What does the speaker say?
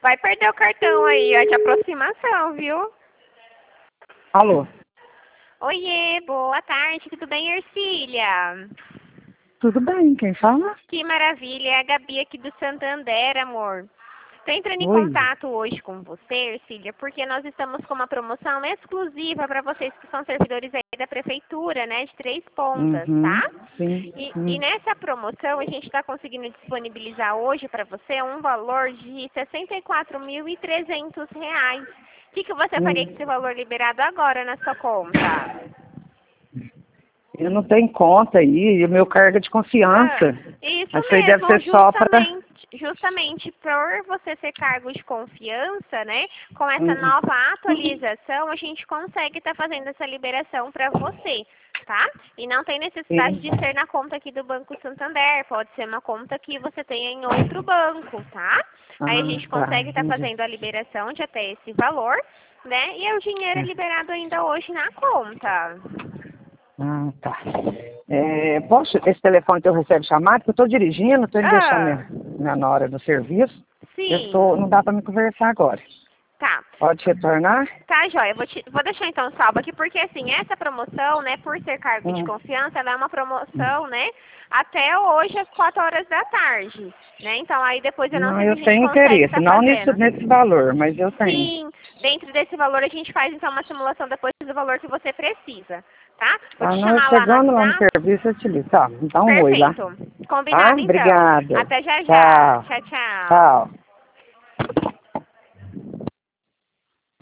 Vai perder o cartão aí, ó, de aproximação, viu? Alô? Oiê, boa tarde, tudo bem, Ercília? Tudo bem, quem fala? Que maravilha, é a Gabi aqui do Santander, amor. Estou entrando em Oi. contato hoje com você, Ercília, porque nós estamos com uma promoção exclusiva para vocês que são servidores aí da prefeitura, né, de 3 pontas, Uhum, tá? sim, E nessa promoção a gente está conseguindo disponibilizar hoje para você um valor de R$ 64.300. O que você faria com esse valor liberado agora na sua conta? Eu não tenho conta aí, e o meu cargo é de Ah, confiança. isso Isso aí deve mesmo, ser só para... justamente por você ser cargo de confiança, né? Com essa nova atualização, a gente consegue estar fazendo essa liberação para você, tá? E não tem necessidade de ser na conta aqui do Banco Santander, pode ser uma conta que você tenha em outro banco, tá? Aí a gente tá, consegue estar entendi. fazendo a liberação de até esse valor, né? E o dinheiro é liberado ainda hoje na conta. Tá. Esse telefone que eu recebo chamado, que eu estou dirigindo, estou indo deixar Ah, minha nora no serviço. sim. Não dá para me conversar agora. Tá. Pode retornar? Tá, joia. Vou deixar então salvo aqui, porque assim, essa promoção, né, por ser cargo de confiança, ela é uma promoção, né, até hoje às 4 horas da tarde, né? Então aí depois eu não Não, sei se eu a gente tenho consegue interesse, estar não fazendo. nesse valor, mas eu tenho. Sim, dentro desse valor a gente faz então uma simulação depois do valor que você precisa, tá? Vou te Não, eu chamar lá no chegando lá no WhatsApp. serviço eu te ligo. Tá, então um oi lá. Perfeito. Tá? Combinado então. Obrigada. Até já já. Tchau. Tchau, tchau. Tchau.